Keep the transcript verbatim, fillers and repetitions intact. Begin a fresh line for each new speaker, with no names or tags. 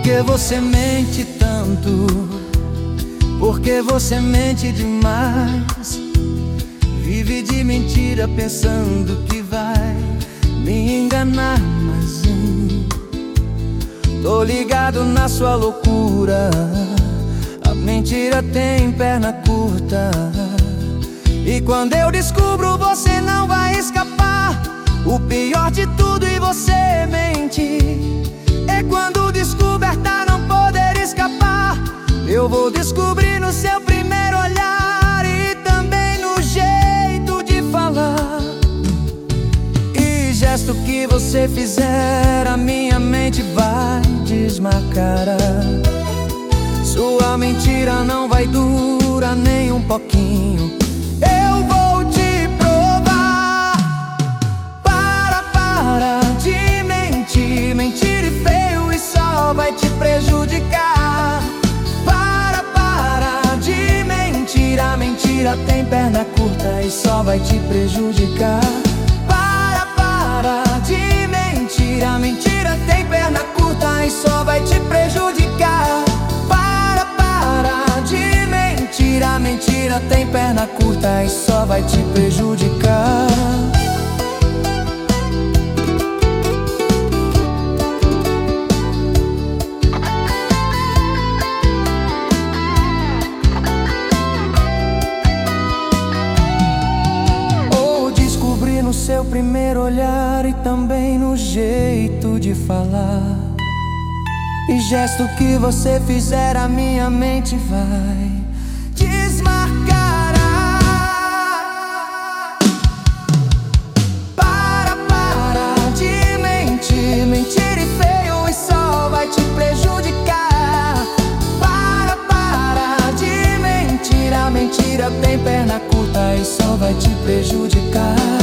que você mente tanto? Por que você mente demais? Vive de mentira pensando que vai me enganar, mas hum, tô ligado na sua loucura. A mentira tem perna curta, e quando eu descubro você não vai escapar. O pior de tudo e você mente é quando descoberta não poder escapar. Eu vou descobrir no seu primeiro olhar e também no jeito de falar. E gesto que você fizer, a minha mente vai desmascarar. Sua mentira não vai durar nem um pouquinho. Eu vou te provar. Para, para de mentir. Mentir e feio e só vai te prejudicar. Para, para de mentir. A mentira tem perna curta e só vai te prejudicar. Para, para de mentir. A mentira tem perna curta e só vai te prejudicar. A mentira tem perna curta e só vai te prejudicar. Ou descobrir no seu primeiro olhar e também no jeito de falar. E gesto que você fizer, a minha mente vai desmarcará. Para, para de mentir. Mentir e feio e só vai te prejudicar. Para, para de mentir. A mentira tem perna curta e só vai te prejudicar.